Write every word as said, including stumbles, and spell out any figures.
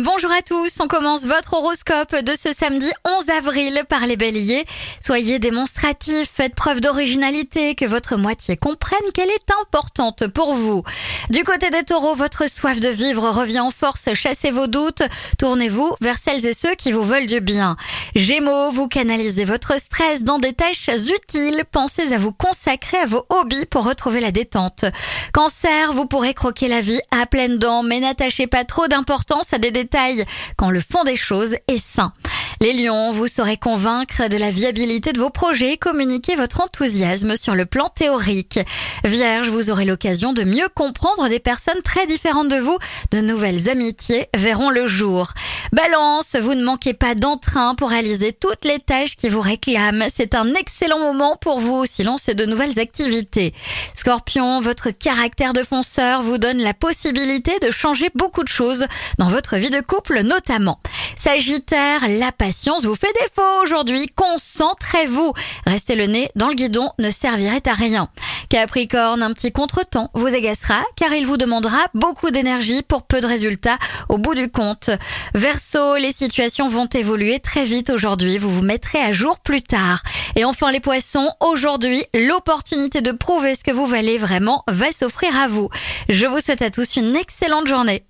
bonjour à tous. On commence votre horoscope de ce samedi onze avril par les béliers. Soyez démonstratifs, faites preuve d'originalité, que votre moitié comprenne qu'elle est importante pour vous. Du côté des taureaux, votre soif de vivre revient en force, chassez vos doutes, tournez-vous vers celles et ceux qui vous veulent du bien. Gémeaux, vous canalisez votre stress dans des tâches utiles, pensez à vous consacrer à vos hobbies pour retrouver la détente. Cancer, vous pourrez croquer la vie à pleines dents, mais n'attachez pas trop d'importance à des détails quand le fond des choses est sain. Les lions, vous saurez convaincre de la viabilité de vos projets et communiquer votre enthousiasme sur le plan théorique. Vierge, vous aurez l'occasion de mieux comprendre des personnes très différentes de vous. De nouvelles amitiés verront le jour. Balance, vous ne manquez pas d'entrain pour réaliser toutes les tâches qui vous réclament. C'est un excellent moment pour vous si lancer de nouvelles activités. Scorpion, votre caractère de fonceur vous donne la possibilité de changer beaucoup de choses dans votre vie de couple notamment. Sagittaire, la patience vous fait défaut aujourd'hui, concentrez-vous. Rester le nez dans le guidon ne servirait à rien. Capricorne, un petit contretemps vous agacera car il vous demandera beaucoup d'énergie pour peu de résultats au bout du compte. Verseau, les situations vont évoluer très vite aujourd'hui, vous vous mettrez à jour plus tard. Et enfin les poissons, aujourd'hui, l'opportunité de prouver ce que vous valez vraiment va s'offrir à vous. Je vous souhaite à tous une excellente journée.